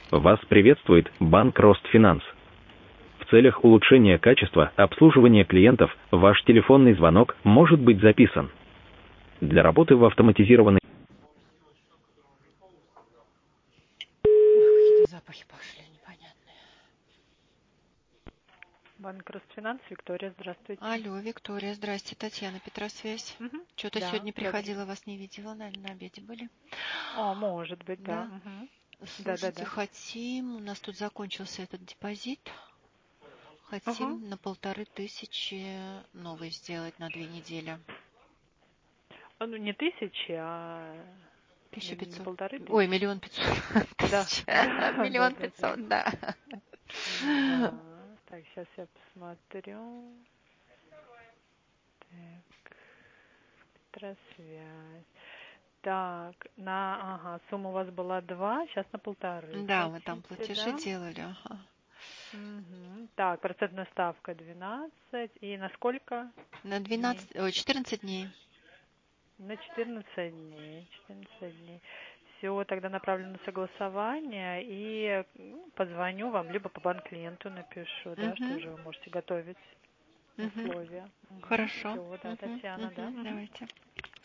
Вас приветствует банк Ростфинанс. В целях улучшения качества обслуживания клиентов ваш телефонный звонок может быть записан. Для работы в автоматизированной... Какие-то запахи пошли непонятные. Банк Росфинанс, Виктория, здравствуйте. Алло, Виктория, здрасте, Татьяна, Петросвязь. Что-то Да, сегодня добрый. приходила, вас не видела, наверное, на обеде были. Может быть, да. Слушайте, Да. хотим, у нас тут закончился этот депозит, хотим на 1500 новый сделать на 2 недели. Ну, не 1000, а 1500. 1500. Ой, 1 500 Да. 000. 1 500 000, да. Да. Так, сейчас я посмотрю. Так, Петросвязь. Так, сумма у вас была 2, сейчас на 1500. Да, мы там Хотите, платежи да? делали. Ага. Так, процентная ставка 12. И на сколько На дней? 14 дней. На 14 дней. 14 дней. Все, тогда направлю на согласование и позвоню вам, либо по банк-клиенту напишу, да, что Угу, уже вы можете готовить угу. условия. Хорошо. Все, да, Угу, Татьяна, да. угу. Давайте.